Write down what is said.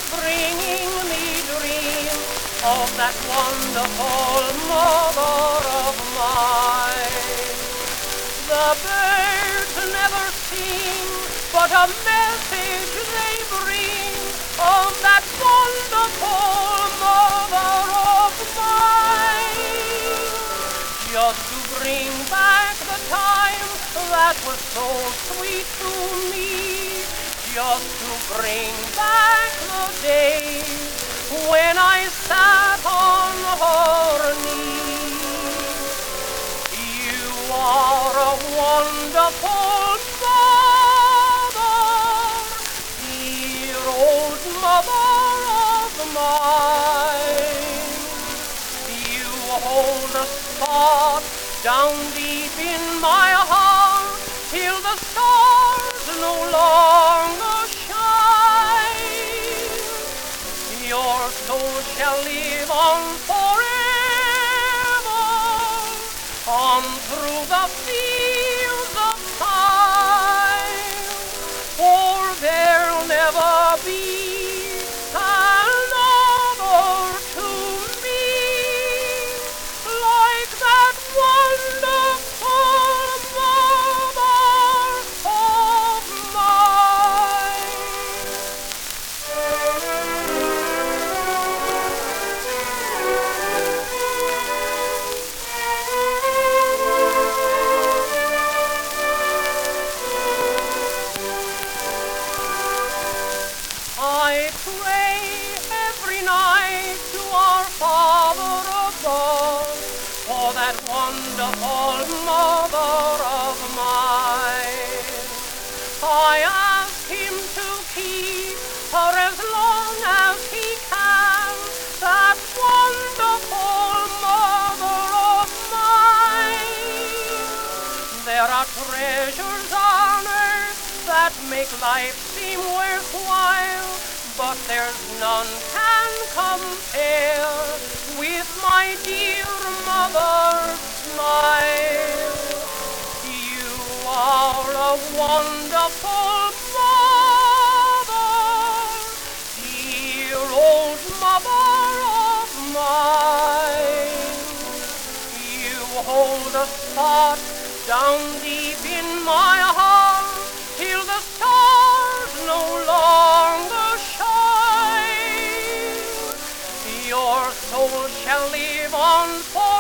bringing me dreams of that wonderful mother of mine. The birds never sing, but a message they bring of that wonderful mother of mine. Just to bring back the time that was so sweet to me. Just to bring back the days when I sat on her knee. You are a wonderful mother, dear old mother of mine. You hold a spot down deep in my heart till the stars no longer shine. Your soul shall live on forever, on through the fields of time, for there'll never be another to me like that wonderful mother of mine. I pray every night to our Father above for that wonderful mother of mine. I ask Him to keep her as long as He can, that wonderful mother of mine. There are treasures on earth that make life seem worthwhile, but there's none can compare with my dear mother's smile. You are a wonderful mother, dear old mother of mine. You hold a spot down deep in my heart till the stars no longer shine. Your soul shall live on forever